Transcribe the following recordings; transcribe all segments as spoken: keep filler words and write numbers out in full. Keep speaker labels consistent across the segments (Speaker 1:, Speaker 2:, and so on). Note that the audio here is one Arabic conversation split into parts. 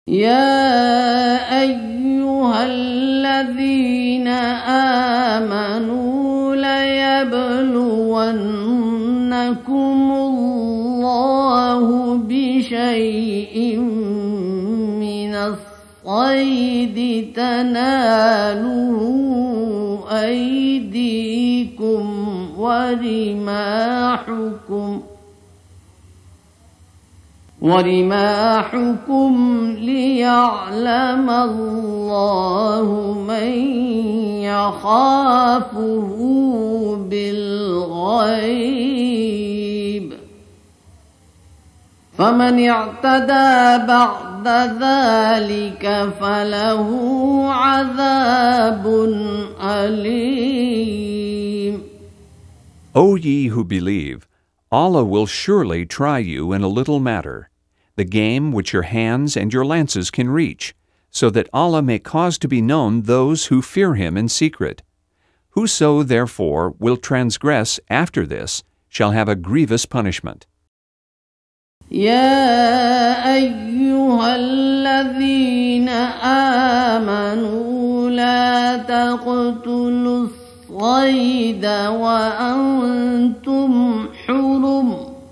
Speaker 1: يا أيها الذين آمنوا ليبلونكم الله بشيء من الصيد تناله أيديكم ورماحكم ورماحكم ليعلم الله من يخافه بالغيب فمن اعتدى بعد ذلك فله عذاب أليم.
Speaker 2: O ye who believe, Allah will surely try you in a little matter, the game which your hands and your lances can reach, so that Allah may cause to be known those who fear Him in secret. Whoso, therefore, will transgress after this shall have a grievous punishment.
Speaker 1: يا أيها الذين آمنوا لا تقتلوا الصيد وأنتم حرم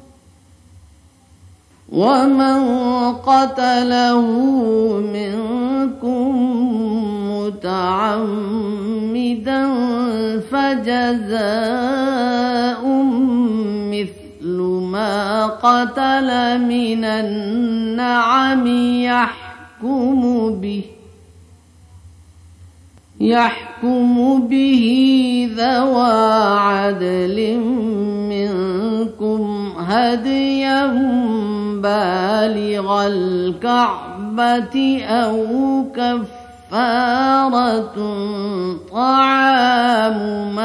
Speaker 1: ومن قتله منكم متعمدا فجزاء مثل ما قتل من النعم يحكم به يحكم به ذوى عدل منكم هديا بالغ الكعبة أو كفارة طعام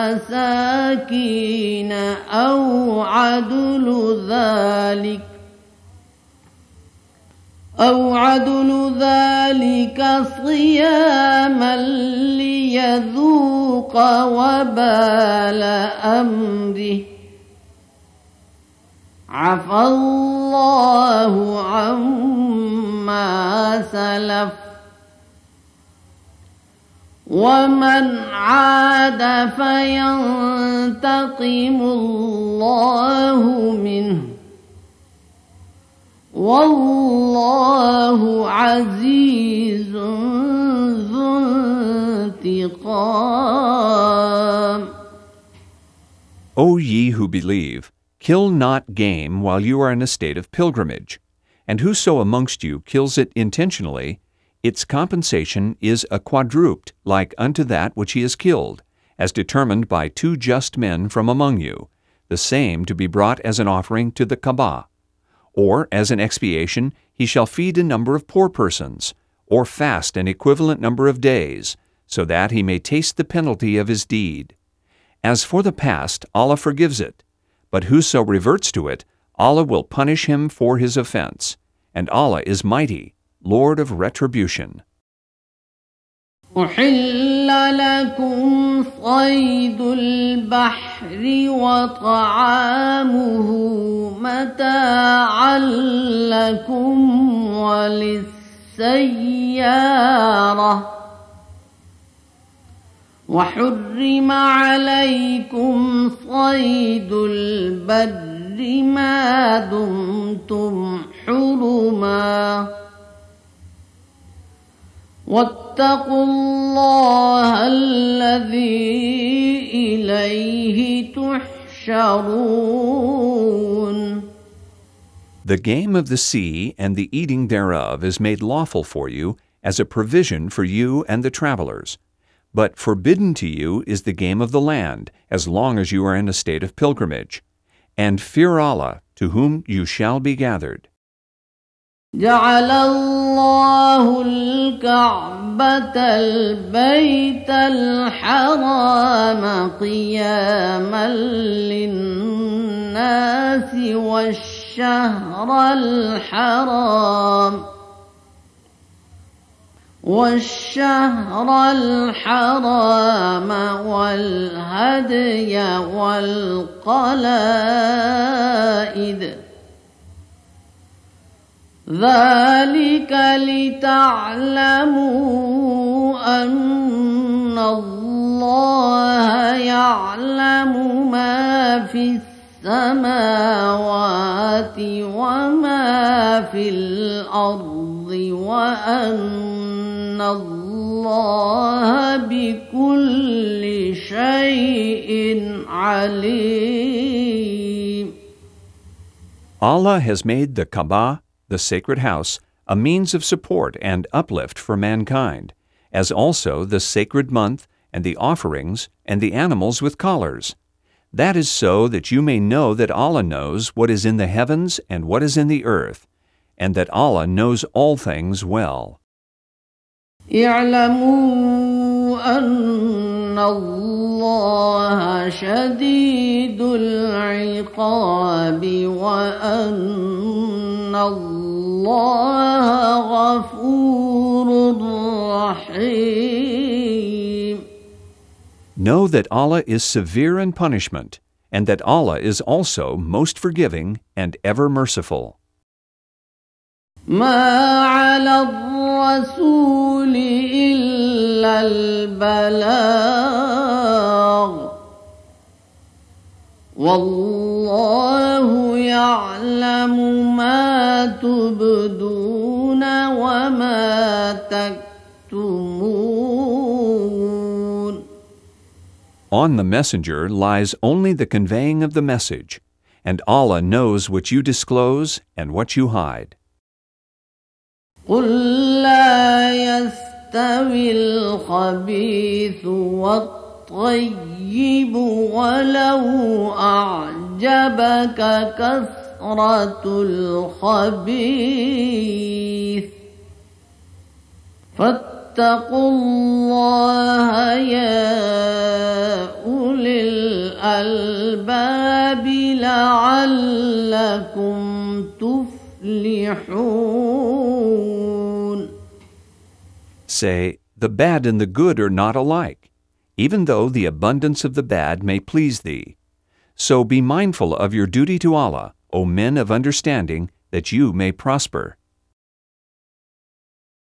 Speaker 1: مساكين أو عدل ذلك أو عدل ذلك صياما ليذوق وبال أمره عفى الله عما سلف ومن عاد فينتقم الله منه والله عزيز ذو انتقام.
Speaker 2: O ye who believe, kill not game while you are in a state of pilgrimage, and whoso amongst you kills it intentionally, its compensation is a quadruped like unto that which he has killed, as determined by two just men from among you, the same to be brought as an offering to the Kaaba. Or as an expiation he shall feed a number of poor persons, or fast an equivalent number of days, so that he may taste the penalty of his deed. As for the past, Allah forgives it, but whoso reverts to it, Allah will punish him for his offense, and Allah is mighty, Lord of retribution.
Speaker 1: أحل لكم صيد البحر وطعامه متاعا لكم وللسيارة وحرم عليكم صيد البر ما دمتم حرما واتقوا الله الذي إليه تحشرون.
Speaker 2: The game of the sea and the eating thereof is made lawful for you as a provision for you and the travelers. But forbidden to you is the game of the land, as long as you are in a state of pilgrimage. And fear Allah, to whom you shall be gathered.
Speaker 1: جعل الله الكعبة البيت الحرام قياما للناس والشهر الحرام والشهر الحرام والهدي والقلائد ذلك لتعلموا أن الله يعلم ما في السماوات وما في الأرض وأن الله بكل شيء عليم.
Speaker 2: Allah has made the Kaaba, the sacred house, a means of support and uplift for mankind, as also the sacred month and the offerings and the animals with collars. That is so that you may know that Allah knows what is in the heavens and what is in the earth, and that Allah knows all things well.
Speaker 1: اعلموا أن الله شديد العقاب وأن الله غفور رحيم.
Speaker 2: Know that Allah is severe in punishment, and that Allah is also most forgiving and ever merciful.
Speaker 1: ما على الرسول إلا البلاغ والله يعلم ما تبدون وما تكتمون.
Speaker 2: On the messenger lies only the conveying of the message, and Allah knows what you disclose and what you hide.
Speaker 1: قل لا يستوي الخبيث والطيب ولو أعجبك كثرة الخبيث فاتقوا الله يا أولي الألباب لعلكم تفلحون.
Speaker 2: Say, the bad and the good are not alike, even though the abundance of the bad may please thee. So be mindful of your duty to Allah, O men of understanding, that you may prosper.